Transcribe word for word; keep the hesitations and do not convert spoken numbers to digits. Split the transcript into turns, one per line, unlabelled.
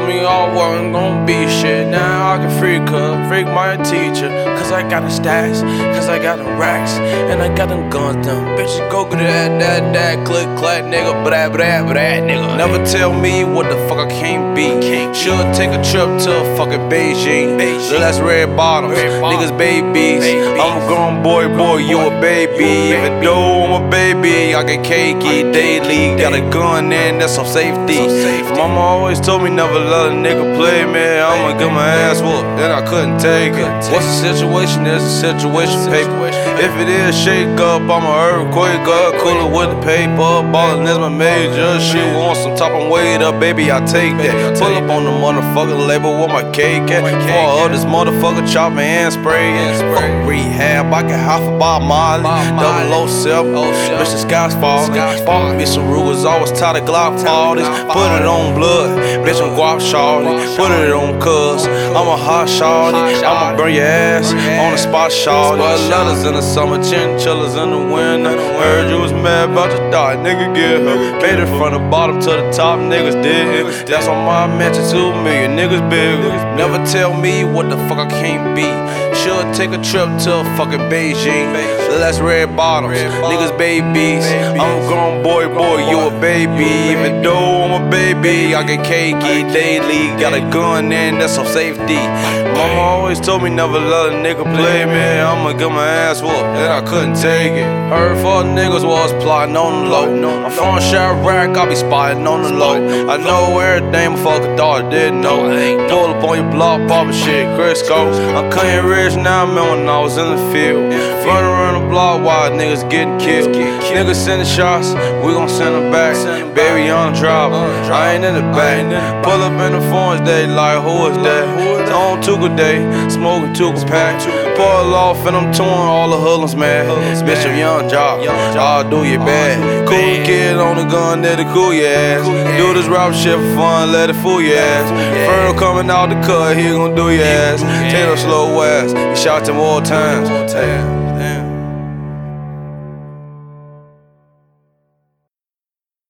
me all wasn't gon' be shit. Now I can freak her, freak my teacher. Cause I got the stacks, cause I got the racks, and I got them guns, them bitches go get that, that, that, click, clack, nigga, blah, blah, blah, nigga. Never tell me what the fuck I can't be. Should take a trip to fucking Beijing. Less red bottoms, niggas babies. I'm a grown boy, boy, you a baby. Even though I'm a baby, I get cakey daily. Got a gun and that's some safety. Mama always told me never let a nigga play, man. I'ma get my ass whooped, then I couldn't take it. What's the situation? There's a situation, paper. If it is shake up, I'm a earthquake up. Cooler with the paper, ballin' is my major. She wants some top and weight up, baby, I take that. Pull up on the motherfucking label with my cake at. Four of this motherfucker chop me and spray. Fuck rehab, I get half a Bob Marley. Double O self, bitch, the sky's falling. Bought me some Rugas, always tired of Glock parties. Put it on blood, bitch, I'm guap shawty. Put it on cuz, I'm a hot shawty. I'ma burn your ass on the spot shawty. But letters in the summer, chinchillas in the winter. Heard you was mad about your dog, nigga, get her. Made it from the bottom to the top, niggas didn't. That's on my mention, two million niggas big. Never tell me what the fuck I can't be. Should take a trip to fucking Beijing. Less red bottoms, niggas babies. I'm a grown boy, boy, you a baby. Even though I'm a baby, I get cakey daily. Got a gun and that's some safety. Mama always told me never let a nigga play, man. I'ma get my ass whooped, then I couldn't take it. Heard four niggas was plotting on the low. I'm from Chirac, I be spotting on the low. I know everything my fucking daughter didn't know. Pull up on your block, poppin' shit, Crisco. I'm cutting rich now, man, when I was in the field. Running around the block while niggas getting killed. Niggas sending shots, we gon' send them back. Baby on the driver, I ain't in the back. Pull up in the phones, they like, who is that? On Tuka Day, smoking Tuka pack. Pull off and I'm touring all the hoodlums, man. Bitch, I'm young job, I'll do you bad. Cool kid on the gun, let it cool your ass. Do this rap shit for fun, let it fool your ass. Furrow coming out the cut, he gon' do your ass. Taylor slow ass, he shot them all times.